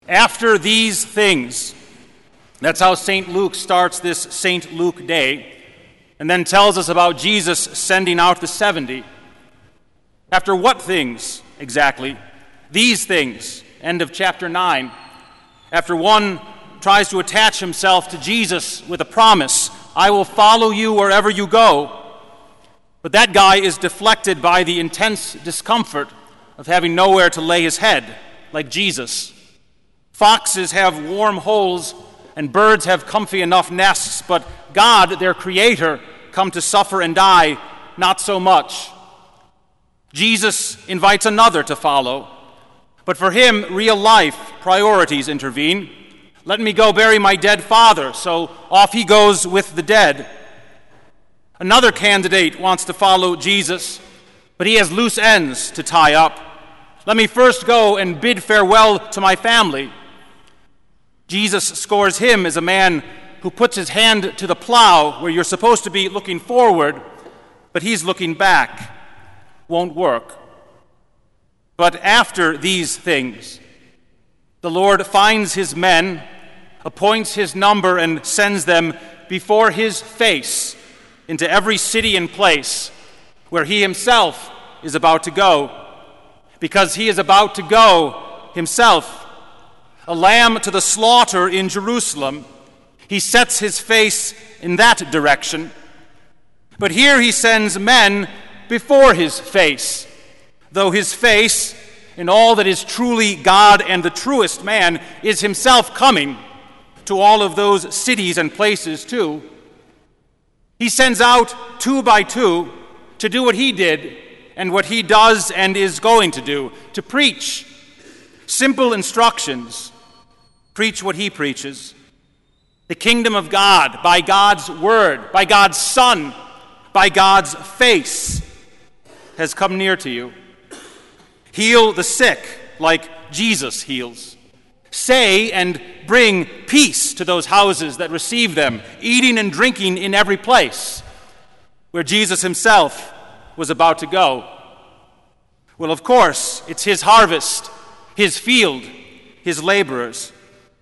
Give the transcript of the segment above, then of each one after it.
After these things, that's how St. Luke starts this St. Luke day, and then tells us about Jesus sending out the 70. After what things exactly? These things, end of chapter 9. After one tries to attach himself to Jesus with a promise, I will follow you wherever you go. But that guy is deflected by the intense discomfort of having nowhere to lay his head, like Jesus. Foxes have warm holes and birds have comfy enough nests, but God, their creator, come to suffer and die, not so much. Jesus invites another to follow, but for him, real life priorities intervene. Let me go bury my dead father, so off he goes with the dead. Another candidate wants to follow Jesus, but he has loose ends to tie up. Let me first go and bid farewell to my family. Jesus scores him as a man who puts his hand to the plow where you're supposed to be looking forward, but he's looking back. Won't work. But after these things, the Lord finds his men, appoints his number, and sends them before his face into every city and place where he himself is about to go, because he is about to go himself. A lamb to the slaughter in Jerusalem, he sets his face in that direction. But here he sends men before his face, though his face, in all that is truly God and the truest man, is himself coming to all of those cities and places too. He sends out 2 by 2 to do what he did and what he does and is going to do, to preach simple instructions, preach what he preaches. The kingdom of God, by God's word, by God's Son, by God's face, has come near to you. Heal the sick like Jesus heals. Say and bring peace to those houses that receive them, eating and drinking in every place where Jesus himself was about to go. Well, of course, it's his harvest, his field, his laborers.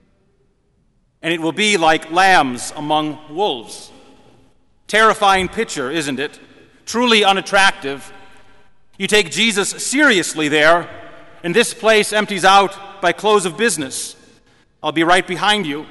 And it will be like lambs among wolves. Terrifying picture, isn't it? Truly unattractive. You take Jesus seriously there, and this place empties out by close of business. I'll be right behind you.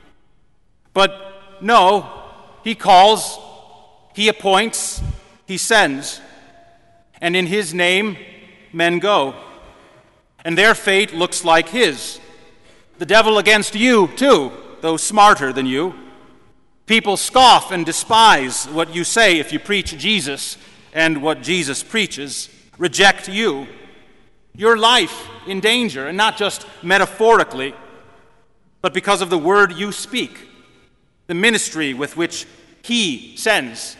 But no, he calls, he appoints, he sends. And in his name, men go. And their fate looks like his. The devil against you, too, though smarter than you. People scoff and despise what you say if you preach Jesus and what Jesus preaches. Reject you. Your life in danger, and not just metaphorically, but because of the word you speak, the ministry with which he sends.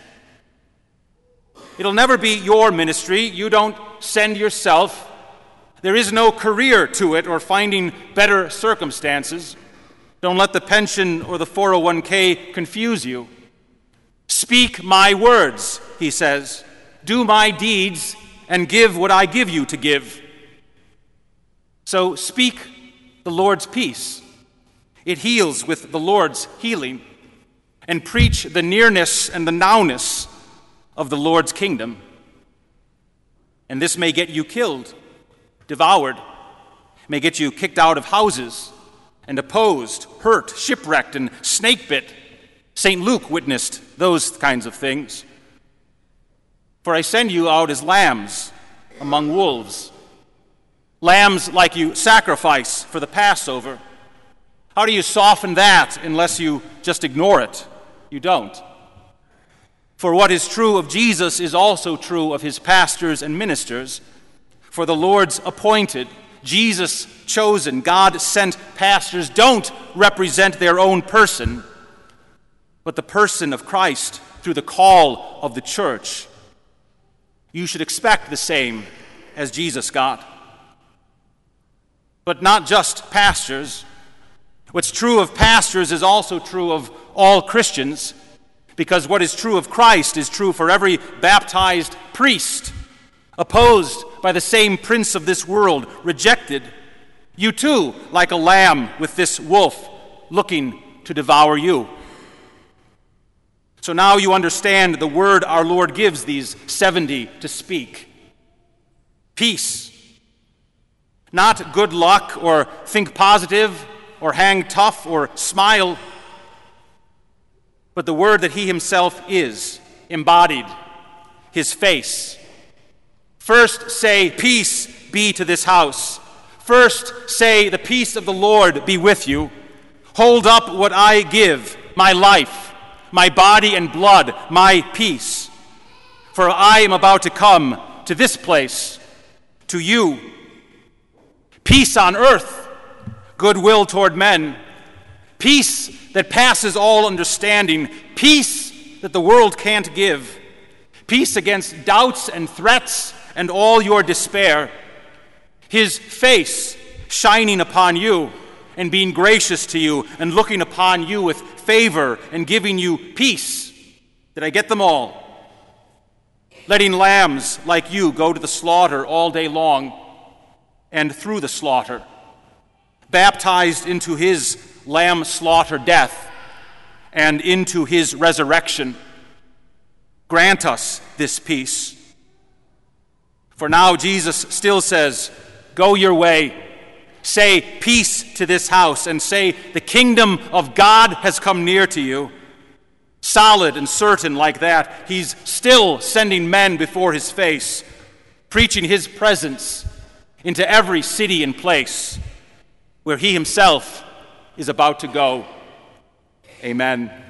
It'll never be your ministry. You don't send yourself. There is no career to it or finding better circumstances. Don't let the pension or the 401k confuse you. Speak my words, he says. Do my deeds and give what I give you to give. So speak the Lord's peace. It heals with the Lord's healing. And preach the nearness and the nowness of the Lord's kingdom. And this may get you killed, devoured, may get you kicked out of houses and opposed, hurt, shipwrecked, and snake-bit. St. Luke witnessed those kinds of things. For I send you out as lambs among wolves. Lambs like you sacrifice for the Passover. How do you soften that unless you just ignore it? You don't. For what is true of Jesus is also true of his pastors and ministers. For the Lord's appointed, Jesus chosen, God-sent pastors don't represent their own person, but the person of Christ through the call of the church. You should expect the same as Jesus got. But not just pastors. What's true of pastors is also true of all Christians, because what is true of Christ is true for every baptized priest, opposed by the same prince of this world, rejected, You too, like a lamb with this wolf looking to devour you. So now you understand the word our Lord gives these 70 to speak. Peace. Not good luck or think positive or hang tough or smile, but the word that he himself is, embodied, his face. First say, peace be to this house. First say, the peace of the Lord be with you. Hold up what I give, my life, my body and blood, my peace. For I am about to come to this place, to you. Peace on earth, goodwill toward men. Peace that passes all understanding. Peace that the world can't give. Peace against doubts and threats and all your despair. His face shining upon you and being gracious to you and looking upon you with favor and giving you peace. Did I get them all? Letting lambs like you go to the slaughter all day long and through the slaughter. Baptized into his lamb slaughter death and into his resurrection. Grant us this peace. For now Jesus still says, go your way. Say peace to this house and say the kingdom of God has come near to you. Solid and certain like that, he's still sending men before his face, preaching his presence into every city and place where he himself is about to go. Amen.